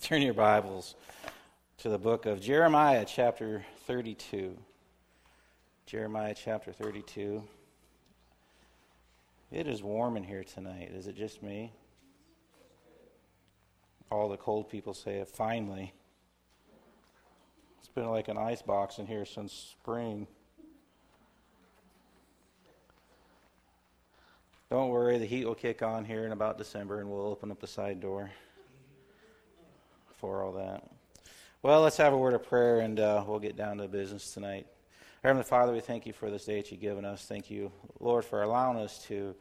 Turn your Bibles to the book of Jeremiah, chapter 32. Jeremiah, chapter 32. It is warm in here tonight. Is it just me? All the cold people say it. Finally. It's been like an ice box in here since spring. Don't worry, the heat will kick on here in about December, and we'll open up the side door for all that. Well, let's have a word of prayer, and we'll get down to business tonight. Heavenly Father, we thank you for this day that you've given us. Thank you, Lord, for allowing us to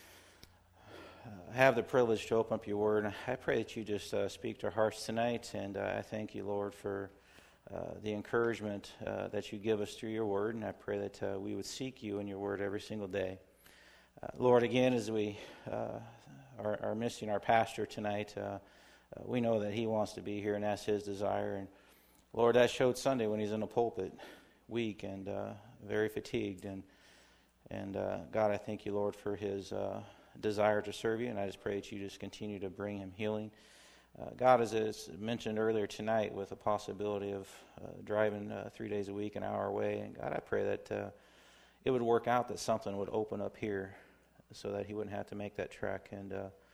have the privilege to open up your word. I pray that you just speak to our hearts tonight, and I thank you, Lord, for the encouragement that you give us through your word, and I pray that we would seek you in your word every single day. Lord, again, as we are missing our pastor tonight, we know that he wants to be here, and that's his desire. And Lord, that showed Sunday when he's in the pulpit, weak and very fatigued. And God, I thank you, Lord, for his desire to serve you, and I just pray that you just continue to bring him healing. God, as is mentioned earlier tonight, with the possibility of driving 3 days a week, an hour away, and God, I pray that it would work out, that something would open up here so that he wouldn't have to make that trek. And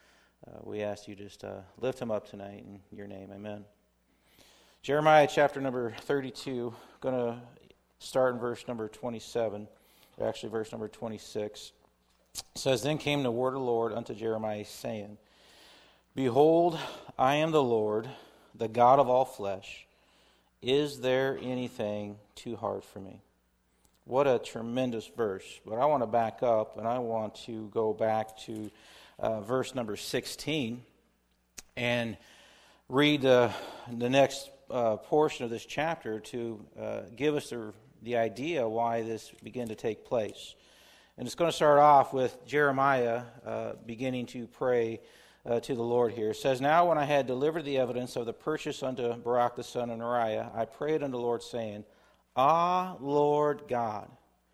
we ask you just lift him up tonight in your name. Amen. Jeremiah chapter number 32, going to start in verse number 27, or actually verse number 26. It says, "Then came the word of the Lord unto Jeremiah, saying, Behold, I am the Lord, the God of all flesh. Is there anything too hard for me?" What a tremendous verse. But I want to back up, and I want to go back to verse number 16 and read the next portion of this chapter to give us the idea why this began to take place. And it's going to start off with Jeremiah beginning to pray to the Lord here. It says, "Now when I had delivered the evidence of the purchase unto Baruch the son of Neriah, I prayed unto the Lord, saying, Ah, Lord God,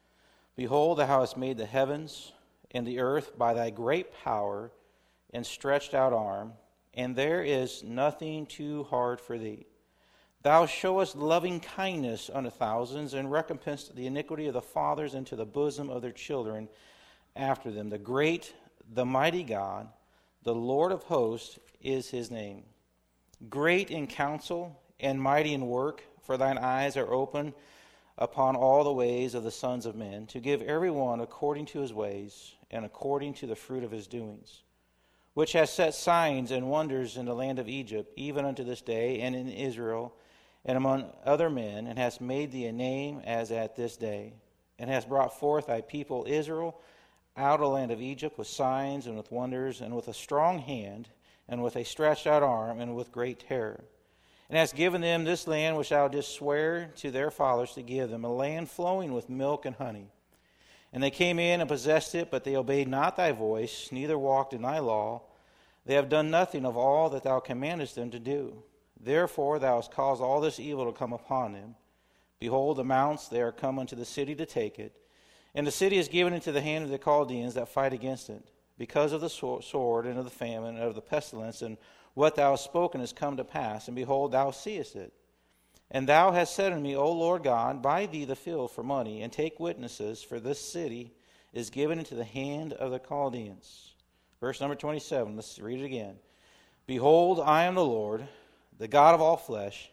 behold, thou hast made the heavens and the earth by thy great power and stretched out arm, and there is nothing too hard for thee. Thou showest loving kindness unto thousands, and recompense the iniquity of the fathers into the bosom of their children after them. The great, the mighty God, the Lord of hosts is his name. Great in counsel and mighty in work, for thine eyes are open upon all the ways of the sons of men, to give every one according to his ways and according to the fruit of his doings, which has set signs and wonders in the land of Egypt, even unto this day, and in Israel, and among other men, and hast made thee a name as at this day, and hast brought forth thy people Israel out of the land of Egypt with signs and with wonders, and with a strong hand, and with a stretched out arm, and with great terror. And hast given them this land which thou didst swear to their fathers to give them, a land flowing with milk and honey. And they came in and possessed it, but they obeyed not thy voice, neither walked in thy law. They have done nothing of all that thou commandest them to do. Therefore thou hast caused all this evil to come upon them. Behold, the mounts, they are come unto the city to take it. And the city is given into the hand of the Chaldeans that fight against it, because of the sword and of the famine and of the pestilence, and what thou hast spoken has come to pass, and behold, thou seest it. And thou hast said unto me, O Lord God, buy thee the field for money, and take witnesses, for this city is given into the hand of the Chaldeans. Verse number 27, let's read it again. Behold, I am the Lord, the God of all flesh.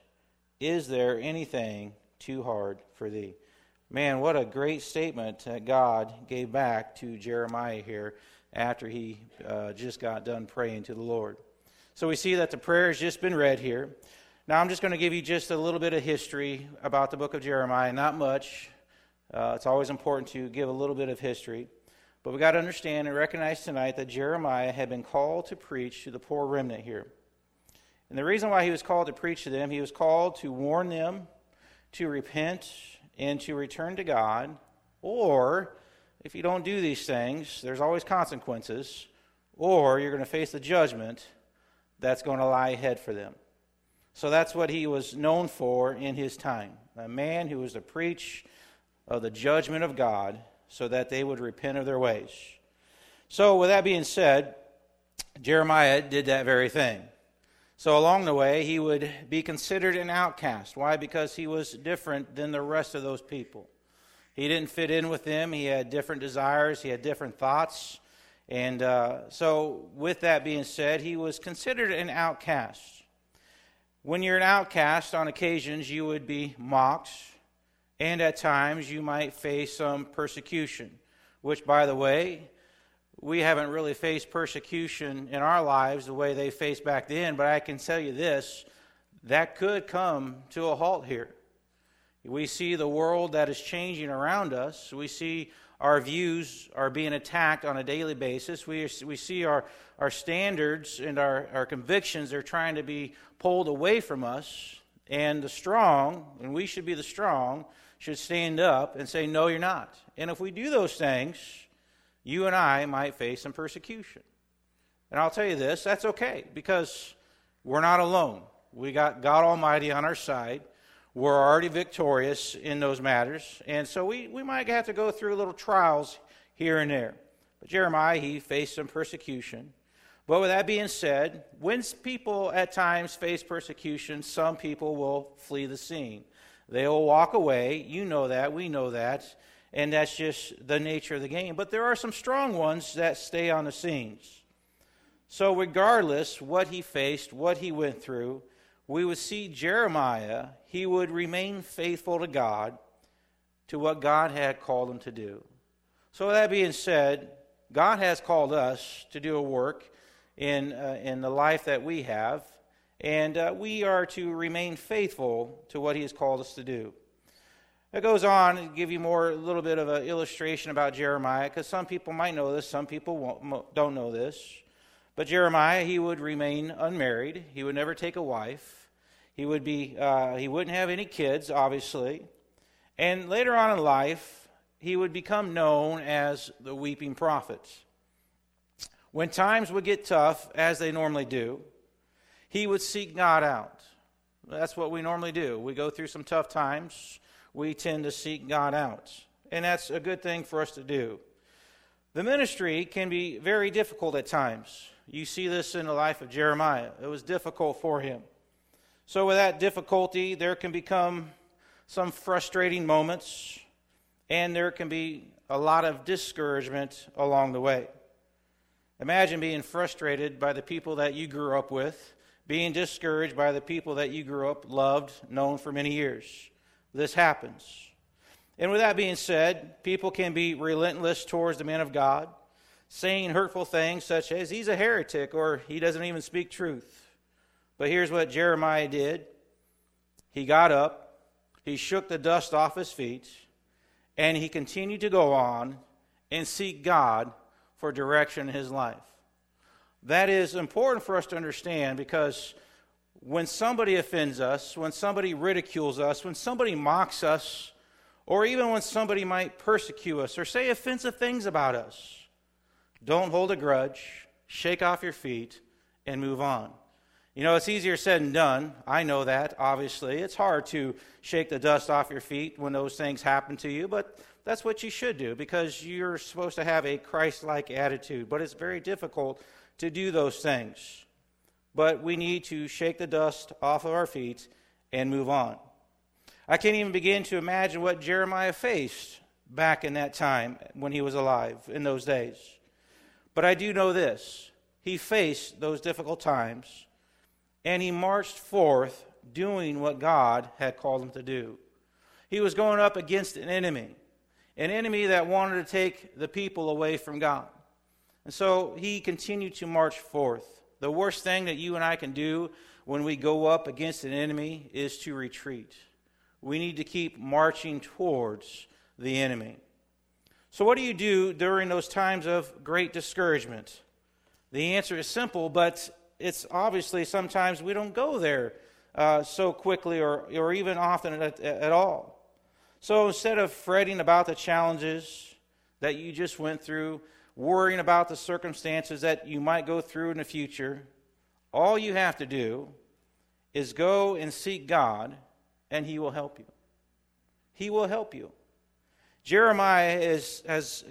Is there anything too hard for thee? Man, what a great statement that God gave back to Jeremiah here after he just got done praying to the Lord. So we see that the prayer has just been read here. Now I'm just going to give you just a little bit of history about the book of Jeremiah. Not much. It's always important to give a little bit of history. But we got to understand and recognize tonight that Jeremiah had been called to preach to the poor remnant here. And the reason why he was called to preach to them, he was called to warn them to repent and to return to God. Or, if you don't do these things, there's always consequences. Or you're going to face the judgment that's going to lie ahead for them. So that's what he was known for in his time. A man who was to preach of the judgment of God so that they would repent of their ways. So with that being said, Jeremiah did that very thing. So along the way, he would be considered an outcast. Why? Because he was different than the rest of those people. He didn't fit in with them. He had different desires. He had different thoughts. And so with that being said, he was considered an outcast. When you're an outcast, on occasions you would be mocked, and at times you might face some persecution, which, by the way, we haven't really faced persecution in our lives the way they faced back then, but I can tell you this, that could come to a halt here. We see the world that is changing around us. We see our views are being attacked on a daily basis. We see our standards and our convictions are trying to be pulled away from us. And the strong, and we should be the strong, should stand up and say, no, you're not. And if we do those things, you and I might face some persecution. And I'll tell you this, that's okay, because we're not alone. We got God Almighty on our side. We're already victorious in those matters. And so we might have to go through little trials here and there. But Jeremiah, he faced some persecution. But with that being said, when people at times face persecution, some people will flee the scene. They will walk away. You know that. We know that. And that's just the nature of the game. But there are some strong ones that stay on the scenes. So regardless what he faced, what he went through, we would see Jeremiah, he would remain faithful to God, to what God had called him to do. So with that being said, God has called us to do a work in the life that we have, and we are to remain faithful to what he has called us to do. It goes on to give you a little bit of an illustration about Jeremiah, because some people might know this, some people don't know this. But Jeremiah, he would remain unmarried. He would never take a wife. He wouldn't have any kids, obviously. And later on in life, he would become known as the weeping prophet. When times would get tough, as they normally do, he would seek God out. That's what we normally do. We go through some tough times. We tend to seek God out. And that's a good thing for us to do. The ministry can be very difficult at times. You see this in the life of Jeremiah. It was difficult for him. So with that difficulty, there can become some frustrating moments, and there can be a lot of discouragement along the way. Imagine being frustrated by the people that you grew up with, being discouraged by the people that you grew up, loved, known for many years. This happens. And with that being said, people can be relentless towards the man of God, saying hurtful things such as, he's a heretic, or he doesn't even speak truth. But here's what Jeremiah did. He got up, he shook the dust off his feet, and he continued to go on and seek God for direction in his life. That is important for us to understand, because when somebody offends us, when somebody ridicules us, when somebody mocks us, or even when somebody might persecute us or say offensive things about us, don't hold a grudge, shake off your feet, and move on. You know, it's easier said than done. I know that, obviously. It's hard to shake the dust off your feet when those things happen to you, but that's what you should do, because you're supposed to have a Christ-like attitude. But it's very difficult to do those things. But we need to shake the dust off of our feet and move on. I can't even begin to imagine what Jeremiah faced back in that time when he was alive, in those days. But I do know this. He faced those difficult times, and he marched forth doing what God had called him to do. He was going up against an enemy that wanted to take the people away from God. And so he continued to march forth. The worst thing that you and I can do when we go up against an enemy is to retreat. We need to keep marching towards the enemy. So what do you do during those times of great discouragement? The answer is simple, but it's obviously sometimes we don't go there so quickly or even often at all. So instead of fretting about the challenges that you just went through, worrying about the circumstances that you might go through in the future, all you have to do is go and seek God, and He will help you. He will help you. Jeremiah is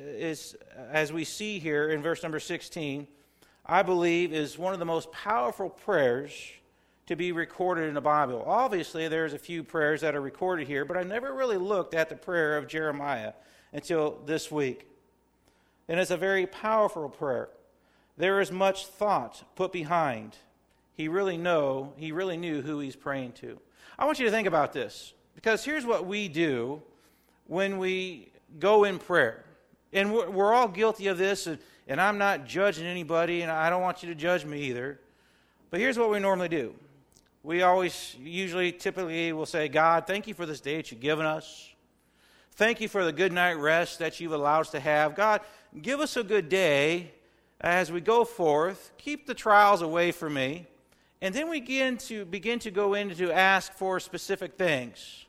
as we see here in verse number 16, I believe is one of the most powerful prayers to be recorded in the Bible. Obviously, there's a few prayers that are recorded here, but I never really looked at the prayer of Jeremiah until this week. And it's a very powerful prayer. There is much thought put behind. He really knew who he's praying to. I want you to think about this, because here's what we do when we go in prayer. And we're all guilty of this, and I'm not judging anybody, and I don't want you to judge me either. But here's what we normally do. We typically will say, God, thank you for this day that you've given us. Thank you for the good night rest that you've allowed us to have. God, give us a good day as we go forth. Keep the trials away from me. And then we begin to go in to ask for specific things.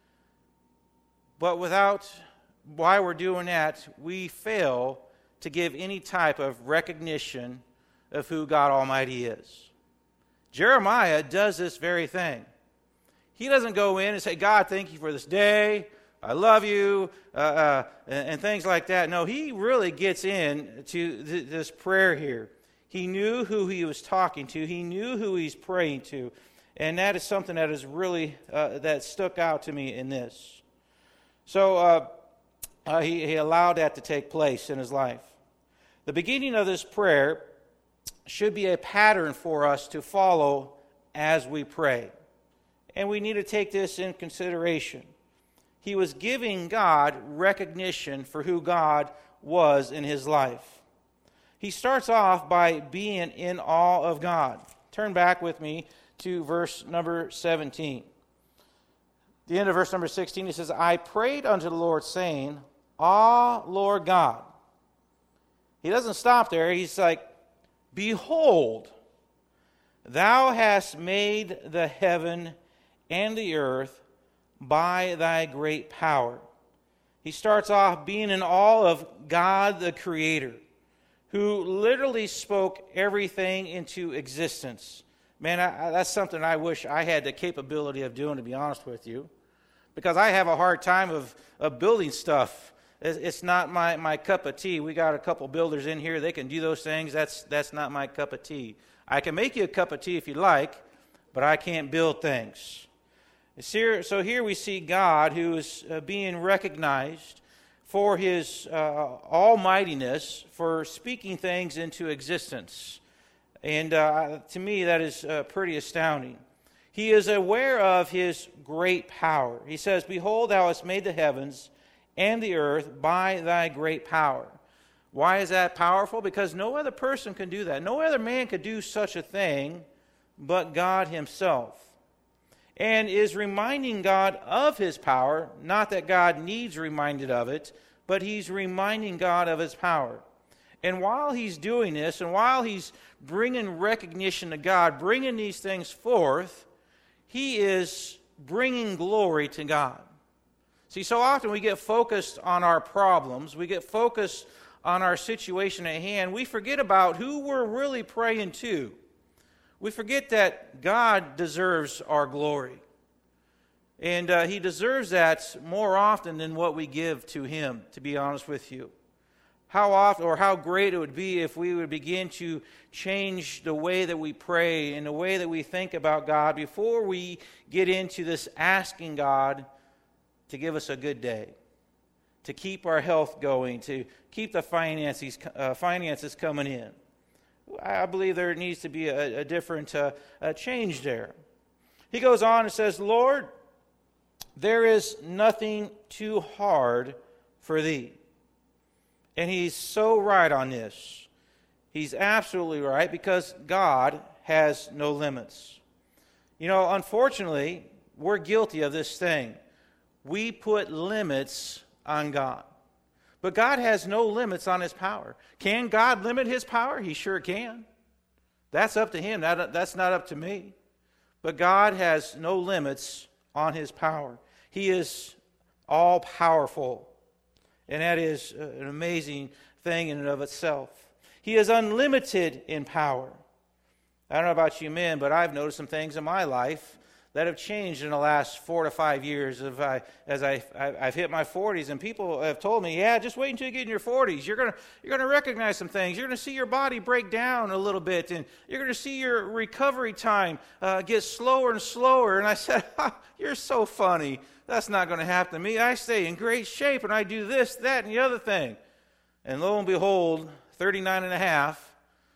But while we're doing that, we fail to give any type of recognition of who God Almighty is. Jeremiah does this very thing. He doesn't go in and say, God, thank you for this day. I love you, and things like that. No, he really gets into this prayer here. He knew who he was talking to. He knew who he's praying to. And that is something that is really, that stuck out to me in this. So he allowed that to take place in his life. The beginning of this prayer should be a pattern for us to follow as we pray. And we need to take this in consideration. He was giving God recognition for who God was in his life. He starts off by being in awe of God. Turn back with me to verse number 17. The end of verse number 16, he says, I prayed unto the Lord, saying, Ah, Lord God. He doesn't stop there. He's like, Behold, thou hast made the heaven and the earth by thy great power. He starts off being in awe of God the Creator, who literally spoke everything into existence. Man, that's something I wish I had the capability of doing, to be honest with you, because I have a hard time of building stuff. It's not my cup of tea. We got a couple builders in here. They can do those things. That's not my cup of tea. I can make you a cup of tea if you like, but I can't build things. So here we see God, who is being recognized for his almightiness, for speaking things into existence. And to me, that is pretty astounding. He is aware of his great power. He says, Behold, thou hast made the heavens and the earth by thy great power. Why is that powerful? Because no other person can do that. No other man could do such a thing but God himself. And is reminding God of his power, not that God needs reminded of it, but he's reminding God of his power. And while he's doing this, and while he's bringing recognition to God, bringing these things forth, he is bringing glory to God. See, so often we get focused on our problems, we get focused on our situation at hand, we forget about who we're really praying to. We forget that God deserves our glory. And he deserves that more often than what we give to him, to be honest with you. How often or how great it would be if we would begin to change the way that we pray and the way that we think about God before we get into this asking God to give us a good day, to keep our health going, to keep the finances coming in. I believe there needs to be a different change there. He goes on and says, Lord, there is nothing too hard for thee. And he's so right on this. He's absolutely right, because God has no limits. You know, unfortunately, we're guilty of this thing. We put limits on God. But God has no limits on his power. Can God limit his power? He sure can. That's up to him. That's not up to me. But God has no limits on his power. He is all-powerful. And that is an amazing thing in and of itself. He is unlimited in power. I don't know about you men, but I've noticed some things in my life that have changed in the last 4 to 5 years as I've hit my 40s, and people have told me, yeah, just wait until you get in your 40s. You're gonna recognize some things. You're going to see your body break down a little bit, and you're going to see your recovery time get slower and slower. And I said, you're so funny. That's not going to happen to me. I stay in great shape, and I do this, that, and the other thing. And lo and behold, 39 and a half,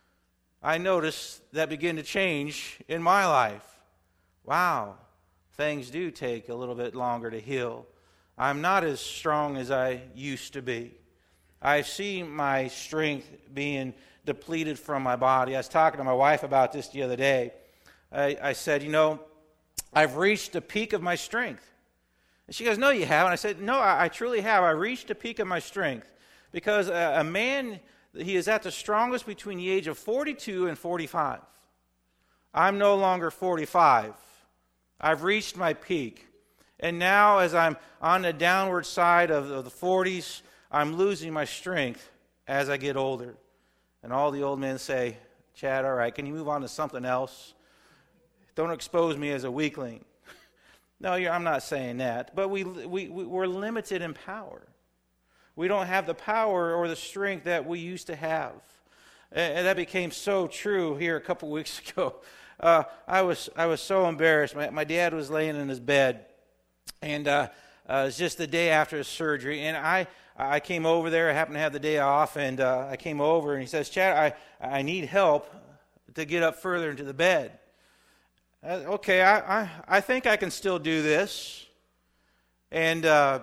I noticed that began to change in my life. Wow, things do take a little bit longer to heal. I'm not as strong as I used to be. I see my strength being depleted from my body. I was talking to my wife about this the other day. I said, I've reached the peak of my strength. And she goes, no, you haven't. I said, no, I truly have. I reached the peak of my strength. Because a man, he is at the strongest between the age of 42 and 45. I'm no longer 45. I've reached my peak. And now as I'm on the downward side of the 40s, I'm losing my strength as I get older. And all the old men say, Chad, all right, can you move on to something else? Don't expose me as a weakling. No, I'm not saying that. But we're limited in power. We don't have the power or the strength that we used to have. And that became so true here a couple weeks ago. I was so embarrassed. My dad was laying in his bed, and it was just the day after his surgery. And I came over there. I happened to have the day off, and I came over, and he says, Chad, I need help to get up further into the bed. Okay, I think I can still do this. And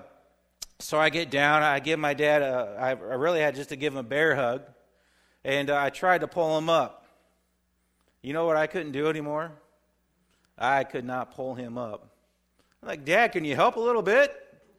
so I get down. I give my dad I really had just to give him a bear hug, and I tried to pull him up. You know what I couldn't do anymore? I could not pull him up. I'm like, Dad, can you help a little bit?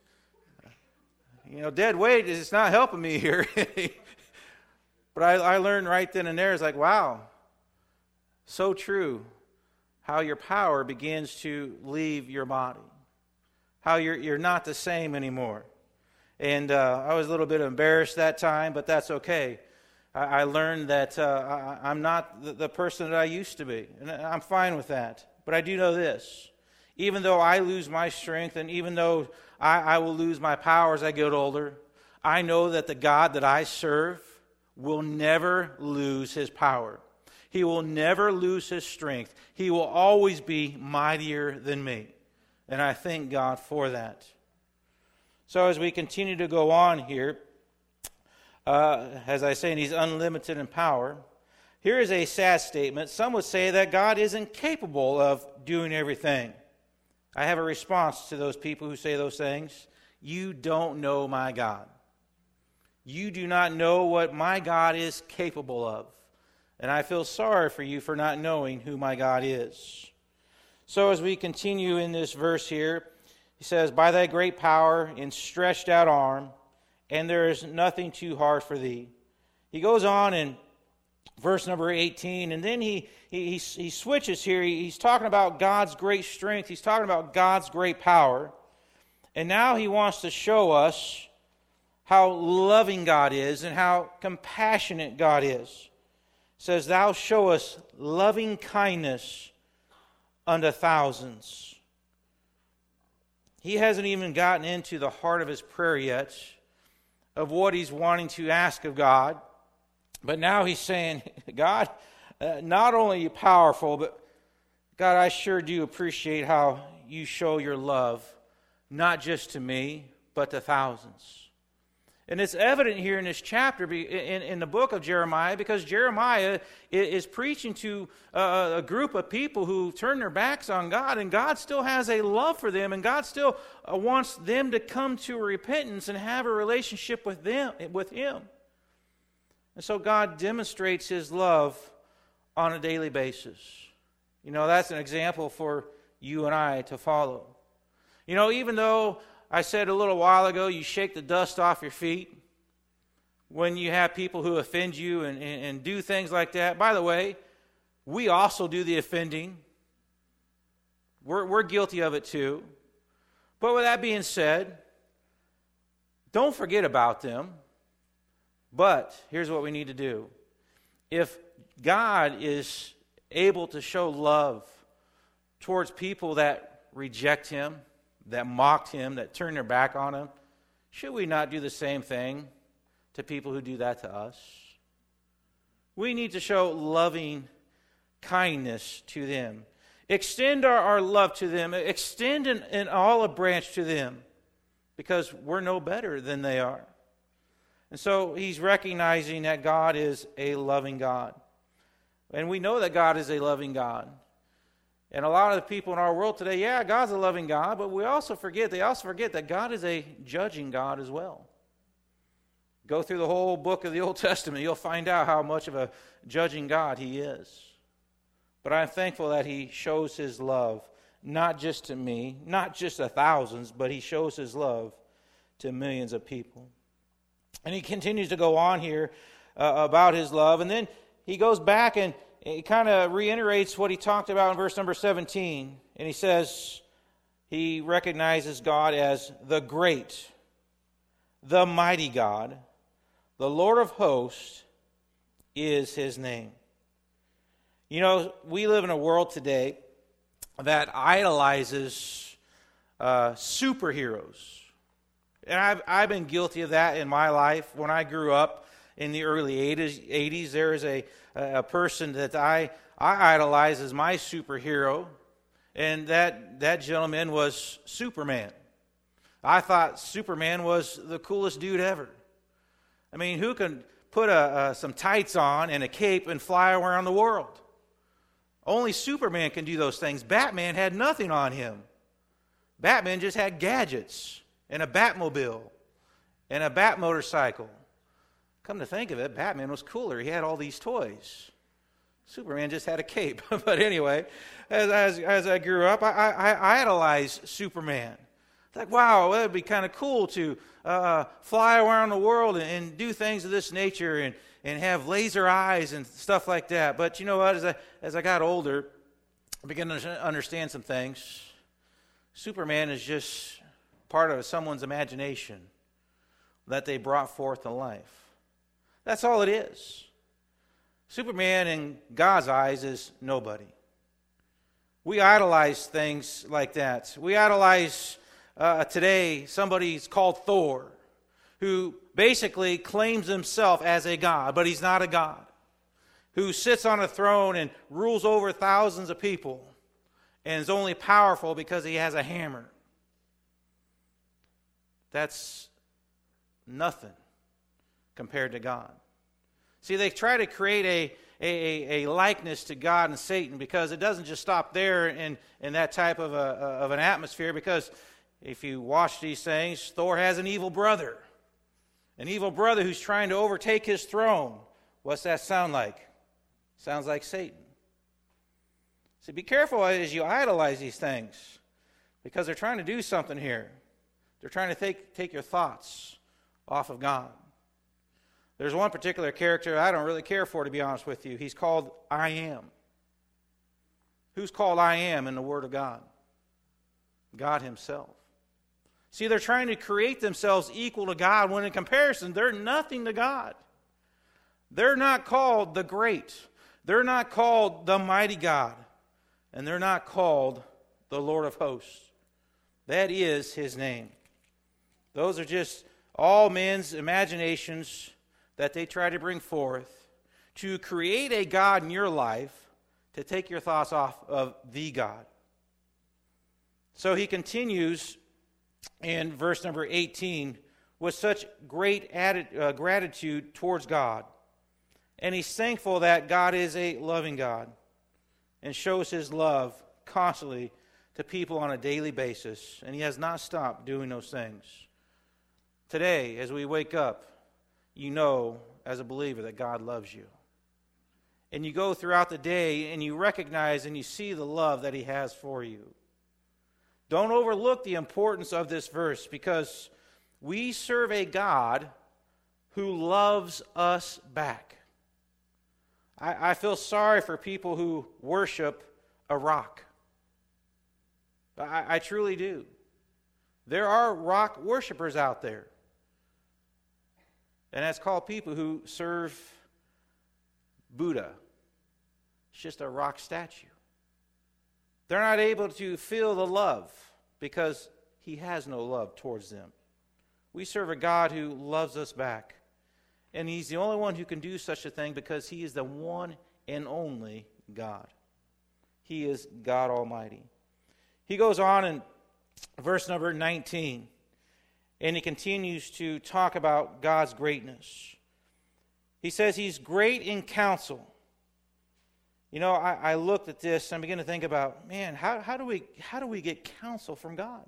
Dead weight is not helping me here. But I learned right then and there, it's like, wow, so true, how your power begins to leave your body, how you're not the same anymore. And I was a little bit embarrassed that time, but that's okay. I learned that I'm not the person that I used to be, and I'm fine with that. But I do know this. Even though I lose my strength, and even though I will lose my power as I get older, I know that the God that I serve will never lose his power. He will never lose his strength. He will always be mightier than me. And I thank God for that. So as we continue to go on here, as I say, he's unlimited in power. Here is a sad statement. Some would say that God isn't capable of doing everything. I have a response to those people who say those things. You don't know my God. You do not know what my God is capable of. And I feel sorry for you for not knowing who my God is. So as we continue in this verse here, he says, by thy great power and stretched out arm, and there is nothing too hard for thee. He goes on in verse number 18, and then he switches here. He's talking about God's great strength. He's talking about God's great power. And now he wants to show us how loving God is and how compassionate God is. It says, thou show us loving kindness unto thousands. He hasn't even gotten into the heart of his prayer yet, of what he's wanting to ask of God. But now he's saying, God, not only are you powerful, but God, I sure do appreciate how you show your love, not just to me, but to thousands. And it's evident here in this chapter, in the book of Jeremiah, because Jeremiah is preaching to a group of people who turn their backs on God, and God still has a love for them, and God still wants them to come to repentance and have a relationship with Him. And so God demonstrates His love on a daily basis. That's an example for you and I to follow. Even though I said a little while ago, you shake the dust off your feet when you have people who offend you and do things like that. By the way, we also do the offending. We're guilty of it too. But with that being said, don't forget about them. But here's what we need to do. If God is able to show love towards people that reject him, that mocked him, that turned their back on him, should we not do the same thing to people who do that to us? We need to show loving kindness to them. Extend our love to them. Extend an olive branch to them, because we're no better than they are. And so he's recognizing that God is a loving God. And we know that God is a loving God. And a lot of the people in our world today, yeah, God's a loving God, but they also forget that God is a judging God as well. Go through the whole book of the Old Testament, you'll find out how much of a judging God he is. But I'm thankful that he shows his love, not just to me, not just to thousands, but he shows his love to millions of people. And he continues to go on here about his love. And then he goes back and he kind of reiterates what he talked about in verse number 17. And he says he recognizes God as the great, the mighty God. The Lord of hosts is his name. You know, we live in a world today that idolizes superheroes. And I've been guilty of that in my life. When I grew up in the early 80s, there is a person that I idolize as my superhero, and that gentleman was Superman. I thought Superman was the coolest dude ever. I mean, who can put some tights on and a cape and fly around the world? Only Superman can do those things. Batman had nothing on him. Batman just had gadgets and a Batmobile and a Bat motorcycle. Come to think of it, Batman was cooler. He had all these toys. Superman just had a cape. But anyway, as I grew up, I idolized Superman. Like, wow, it would be kind of cool to fly around the world and do things of this nature and have laser eyes and stuff like that. But you know what? As I got older, I began to understand some things. Superman is just part of someone's imagination that they brought forth to life. That's all it is. Superman in God's eyes is nobody. We idolize things like that. We idolize today somebody's called Thor, who basically claims himself as a god, but he's not a god, who sits on a throne and rules over thousands of people and is only powerful because he has a hammer. That's nothing compared to God. See, they try to create a likeness to God and Satan, because it doesn't just stop there in that type of an atmosphere, because if you watch these things, Thor has an evil brother who's trying to overtake his throne. What's that sound like? Sounds like Satan. So be careful as you idolize these things, because they're trying to do something here. They're trying to take your thoughts off of God. There's one particular character I don't really care for, to be honest with you. He's called I Am. Who's called I Am in the Word of God? God himself. See, they're trying to create themselves equal to God, when in comparison, they're nothing to God. They're not called the great. They're not called the mighty God. And they're not called the Lord of hosts. That is his name. Those are just all men's imaginations that they try to bring forth to create a God in your life to take your thoughts off of the God. So he continues in verse number 18 with such great gratitude towards God. And he's thankful that God is a loving God and shows his love constantly to people on a daily basis. And he has not stopped doing those things. Today, as we wake up, you know as a believer that God loves you. And you go throughout the day and you recognize and you see the love that he has for you. Don't overlook the importance of this verse, because we serve a God who loves us back. I feel sorry for people who worship a rock. I truly do. There are rock worshipers out there. And that's called people who serve Buddha. It's just a rock statue. They're not able to feel the love because he has no love towards them. We serve a God who loves us back. And he's the only one who can do such a thing because he is the one and only God. He is God Almighty. He goes on in verse number 19, and he continues to talk about God's greatness. He says he's great in counsel. You know, I looked at this and I began to think about, man, how do we get counsel from God?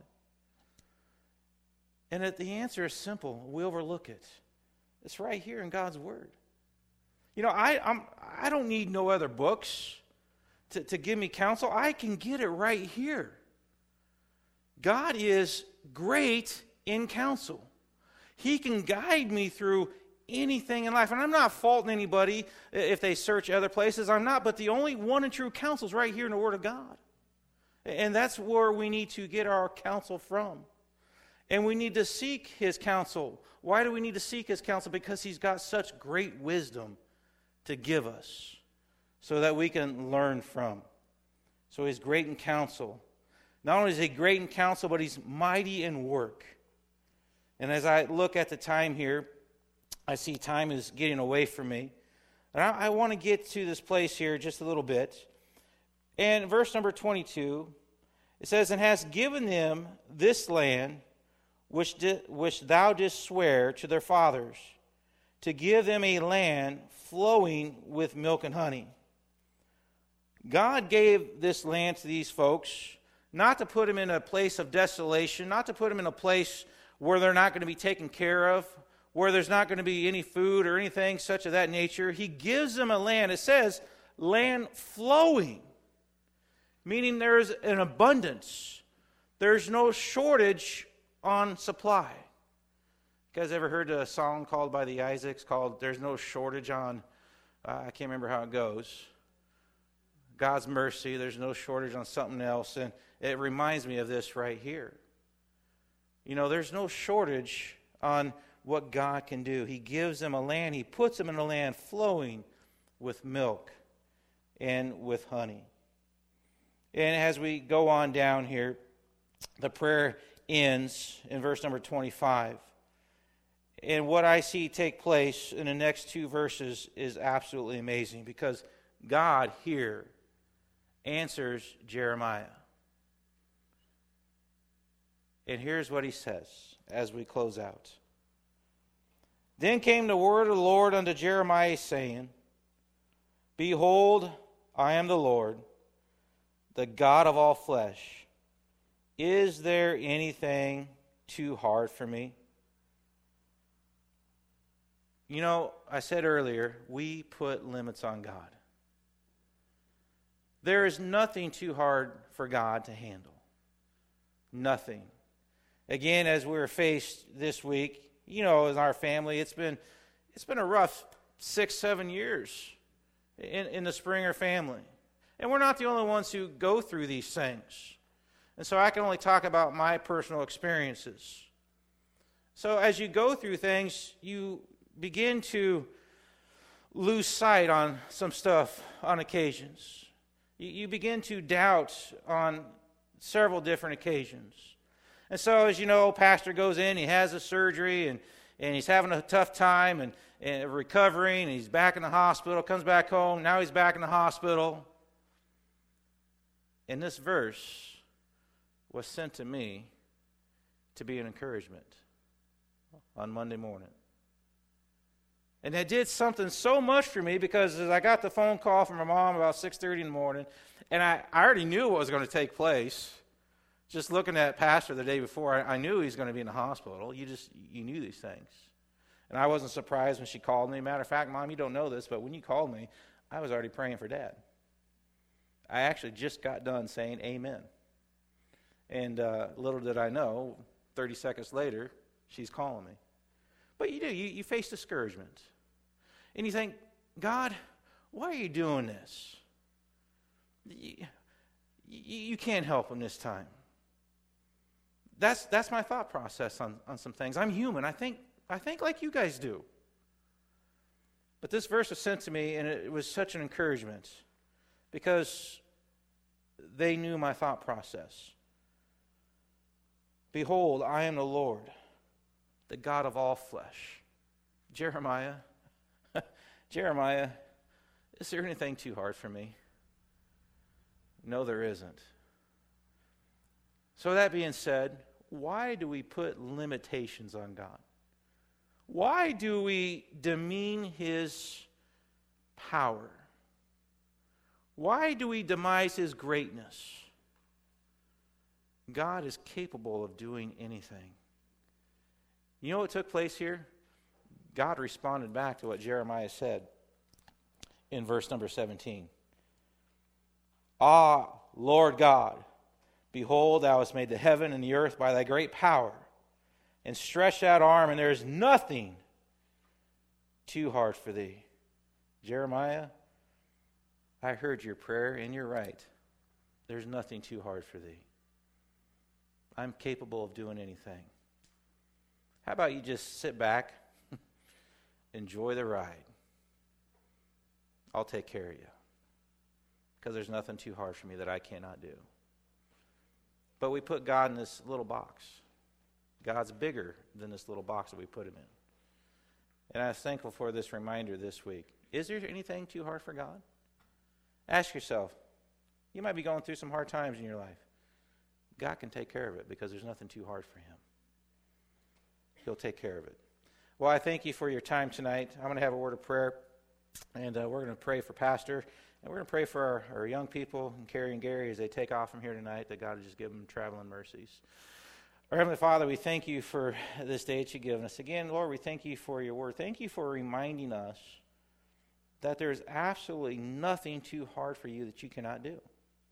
And the answer is simple. We overlook it. It's right here in God's Word. You know, I don't need no other books to give me counsel. I can get it right here. God is great in counsel. He can guide me through anything in life. And I'm not faulting anybody if they search other places. I'm not. But the only one and true counsel is right here in the Word of God. And that's where we need to get our counsel from. And we need to seek his counsel. Why do we need to seek his counsel? Because he's got such great wisdom to give us so that we can learn from. So he's great in counsel. Not only is he great in counsel, but he's mighty in work. And as I look at the time here, I see time is getting away from me. And I want to get to this place here just a little bit. And verse number 22, it says, "And hast given them this land which thou didst swear to their fathers, to give them a land flowing with milk and honey." God gave this land to these folks, not to put them in a place of desolation, not to put them in a place where they're not going to be taken care of, where there's not going to be any food or anything such of that nature. He gives them a land. It says land flowing, meaning there's an abundance. There's no shortage on supply. You guys ever heard a song called by the Isaacs called "There's No Shortage on," I can't remember how it goes, God's mercy, there's no shortage on something else. And it reminds me of this right here. You know, there's no shortage on what God can do. He gives them a land. He puts them in a land flowing with milk and with honey. And as we go on down here, the prayer ends in verse number 25. And what I see take place in the next two verses is absolutely amazing, because God here answers Jeremiah. And here's what he says as we close out. "Then came the word of the Lord unto Jeremiah, saying, Behold, I am the Lord, the God of all flesh. Is there anything too hard for me?" You know, I said earlier, we put limits on God. There is nothing too hard for God to handle. Nothing. Again, as we're faced this week, you know, as our family, it's been a rough 6-7 years in the Springer family. And we're not the only ones who go through these things. And so I can only talk about my personal experiences. So as you go through things, you begin to lose sight on some stuff on occasions. You begin to doubt on several different occasions. And so, as you know, pastor goes in, he has a surgery, and he's having a tough time and recovering, and he's back in the hospital, comes back home, now he's back in the hospital. And this verse was sent to me to be an encouragement on Monday morning. And it did something so much for me, because as I got the phone call from my mom about 6:30 in the morning, and I already knew what was going to take place. Just looking at Pastor the day before, I knew he was going to be in the hospital. You knew these things. And I wasn't surprised when she called me. Matter of fact, Mom, you don't know this, but when you called me, I was already praying for Dad. I actually just got done saying amen. And little did I know, 30 seconds later, she's calling me. But you do. You face discouragement. And you think, God, why are you doing this? You can't help him this time. That's my thought process on some things. I'm human. I think like you guys do. But this verse was sent to me, and it was such an encouragement, because They knew my thought process. Behold, I am the Lord, the God of all flesh. Jeremiah, is there anything too hard for me? No, there isn't. So that being said, why do we put limitations on God? Why do we demean His power? Why do we demise His greatness? God is capable of doing anything. You know what took place here? God responded back to what Jeremiah said in verse number 17. Ah, Lord God, behold, thou hast made the heaven and the earth by thy great power, and stretched out arm, and there is nothing too hard for thee. Jeremiah, I heard your prayer, and you're right. There's nothing too hard for thee. I'm capable of doing anything. How about you just sit back, enjoy the ride. I'll take care of you. Because there's nothing too hard for me that I cannot do. But we put God in this little box. God's bigger than this little box that we put Him in. And I was thankful for this reminder this week. Is there anything too hard for God? Ask yourself. You might be going through some hard times in your life. God can take care of it because there's nothing too hard for Him. He'll take care of it. Well, I thank you for your time tonight. I'm going to have a word of prayer, and we're going to pray for Pastor, and we're going to pray for our young people, and Carrie and Gary, as they take off from here tonight, that God will just give them traveling mercies. Our Heavenly Father, we thank you for this day that you've given us. Again, Lord, we thank you for your word. Thank you for reminding us that there's absolutely nothing too hard for you that you cannot do.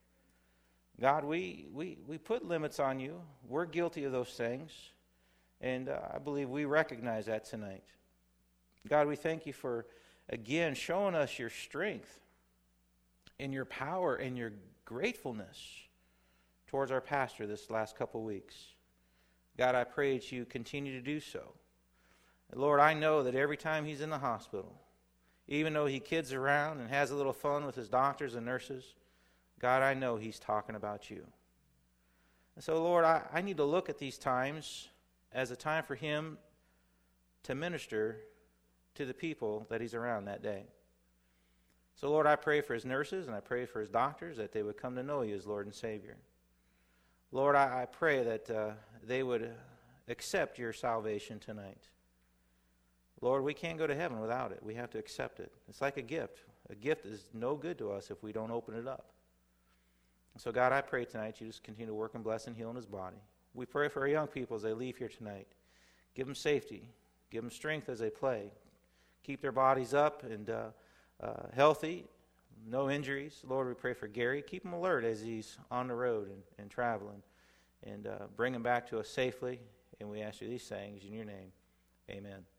God, we put limits on you. We're guilty of those things. And I believe we recognize that tonight. God, we thank you for, again, showing us your strength and your power and your gratefulness towards our pastor this last couple weeks. God, I pray that you continue to do so. And Lord, I know that every time he's in the hospital, even though he kids around and has a little fun with his doctors and nurses, God, I know he's talking about you. And so, Lord, I need to look at these times as a time for him to minister to the people that he's around that day. So, Lord, I pray for his nurses and I pray for his doctors that they would come to know you as Lord and Savior. Lord, I pray that they would accept your salvation tonight. Lord, we can't go to heaven without it. We have to accept it. It's like a gift. A gift is no good to us if we don't open it up. So, God, I pray tonight you just continue to work and bless and heal in his body. We pray for our young people as they leave here tonight. Give them safety. Give them strength as they play. Keep their bodies up and healthy. No injuries. Lord, we pray for Gary. Keep him alert as he's on the road and traveling. And bring him back to us safely. And we ask you these things in your name. Amen.